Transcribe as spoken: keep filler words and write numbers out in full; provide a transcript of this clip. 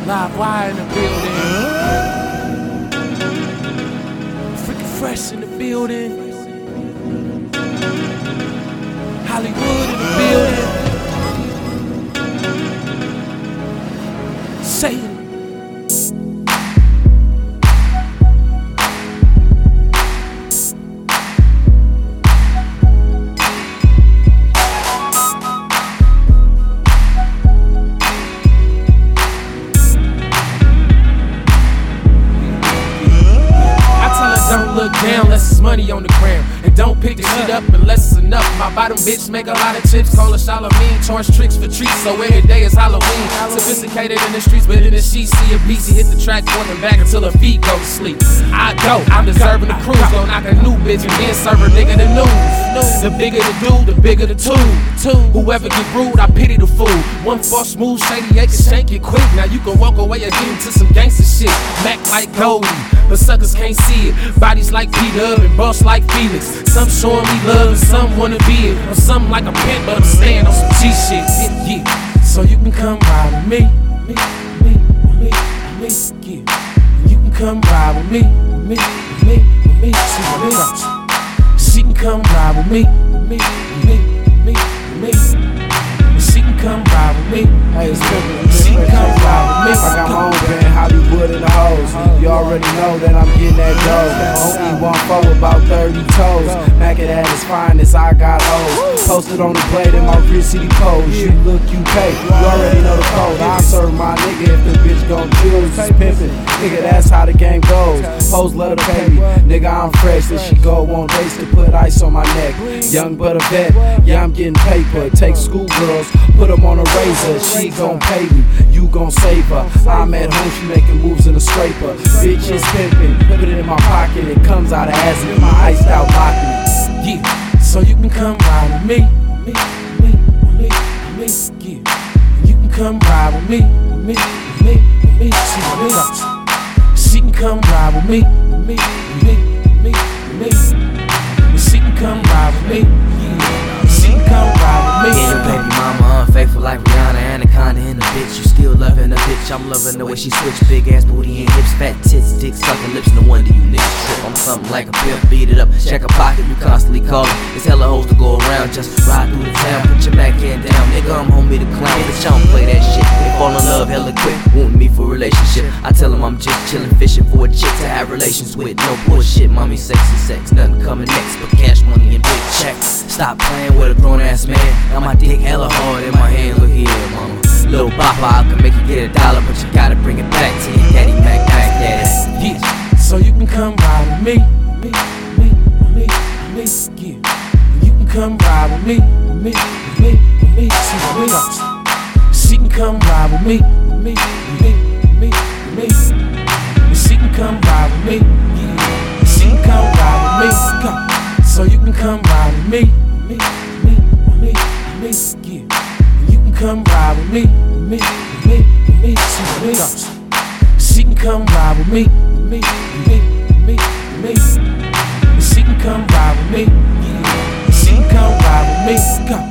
Live wire in the building. Freaking fresh in the building. Hollywood in the building. Say it. Look down unless it's money on the ground. And don't pick the shit up unless it's enough. My bottom bitch make a lot of tips. Call her Charlemagne. Charge tricks for treats. So every day is Halloween. Sophisticated in the streets, but in the sheets see a beast. He hit the track front and back until her feet go to sleep. I go, I'm deserving the cruise. Go knock a new bitch and then serve her nigga the news. The bigger the dude, the bigger the tool. Whoever get rude, I pity the fool. One false move, shady, they can shank it quick. Now you can walk away and get into some gangster shit. Mac like Goldie, but suckers can't see it. Bodies like P-Dub and boss like Felix. Some showing me love and some wanna be it. Or something like a pimp, but I'm staying on some G shit. Yeah, yeah. So you can come ride with me, me, me, me, me, yeah. You can come ride with me, me, me, me, she me. She can come ride with me, me, me, me, me. She can come ride with me. Hey, it's She can come ride with me. I got my own band, Hollywood in the hoes. You already know that I'm getting that dough. On E one four about thirty toes. Mac it at its finest, I got O's. Posted on the blade in my Rich City pose. You look, you pay. You already know the code. I serve my nigga if the bitch gon' choose. It's pimpin'. Nigga, that's how the game goes. Hoes love to pay me. Nigga, I'm fresh. Then she go on dates to put ice on my neck. Young but a vet. Yeah, I'm getting paper. Take schoolgirls, put them on a razor. She gon' pay me. You gon' save her. I'm at home, she making moves in a scraper. Bitch is pimpin', put it in my pocket. It comes out of ass in my iced out pocket. Yeah, so you can come ride with me, me, me, me, me, yeah. You can come ride with me, me, me, me, she me. She can come ride with me, me, me, me, me. She can come ride with me, yeah. She can come ride with me. Yeah, baby mama unfaithful like Rihanna, Anaconda in the bitch. You still loving the bitch, I'm loving the way she switch. Big ass booty and hips, fat tits, dick sucking lips. No wonder you niggas trip. I'm something like a pimp, beat it up, check a pocket. You constantly calling. It's hella hoes to go around, just ride through the town. Put your Mac hand down, nigga. I'm homie the clown. Bitch, I don't play that shit. They fall in love hella quick, wanting me for relationship. I tell them I'm just chillin', fishing for a chick to have relations with. No bullshit, mommy, sexy sex, nothing coming next but cash money and big checks. Stop playing with a grown ass man. Got my dick hella hard in my hand. Look here, mama. Little bopper, I can make you get a dollar, but you gotta bring it back to your daddy, Mac, Mac, daddy. Yeah, so you can come ride with me, me, me, me, me, yeah. You can come ride with me, me, me, me, she me. She can come ride with me, me, me, me, me. She can come ride with me, yeah. She can come ride with me, go. So you can come ride with me, me, me, me, me, yeah. You can come ride with me, me, me, me, she me. She can come ride with me, me, me, me, me. She can come ride with me, yeah. She can come ride with me, go.